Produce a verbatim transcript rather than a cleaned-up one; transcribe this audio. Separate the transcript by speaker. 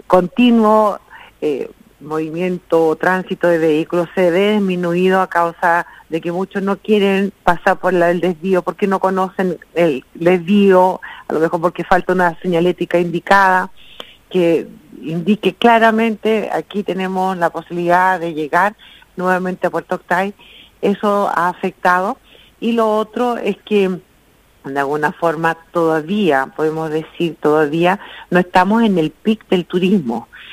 Speaker 1: continuo eh, movimiento o tránsito de vehículos se ve disminuido a causa de que muchos no quieren pasar por la, el desvío porque no conocen el desvío, a lo mejor porque falta una señalética indicada que indique claramente aquí tenemos la posibilidad de llegar nuevamente a Puerto Octay. Eso ha afectado. Y lo otro es que de alguna forma todavía, podemos decir todavía, no estamos en el pic del turismo.